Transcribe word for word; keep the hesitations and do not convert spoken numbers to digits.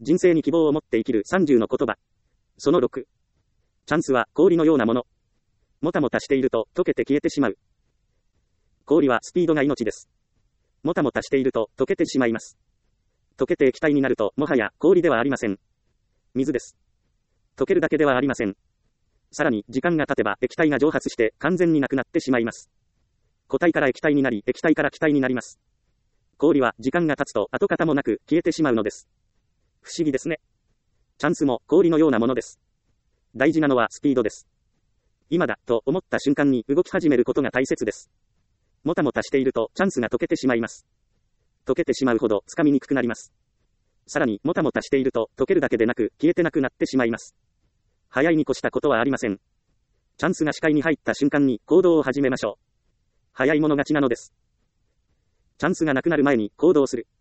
人生に希望を持って生きるさんじゅうの言葉。そのろく。チャンスは氷のようなもの。もたもたしていると溶けて消えてしまう。氷はスピードが命です。もたもたしていると溶けてしまいます。溶けて液体になるともはや氷ではありません。水です。溶けるだけではありません。さらに時間が経てば液体が蒸発して完全になくなってしまいます。固体から液体になり、液体から気体になります。氷は時間が経つと跡形もなく消えてしまうのです。不思議ですね。チャンスも氷のようなものです。大事なのはスピードです。今だと思った瞬間に動き始めることが大切です。もたもたしているとチャンスが溶けてしまいます。溶けてしまうほど掴みにくくなります。さらにもたもたしていると溶けるだけでなく消えてなくなってしまいます。早いに越したことはありません。チャンスが視界に入った瞬間に行動を始めましょう。早い者勝ちなのです。チャンスがなくなる前に行動する。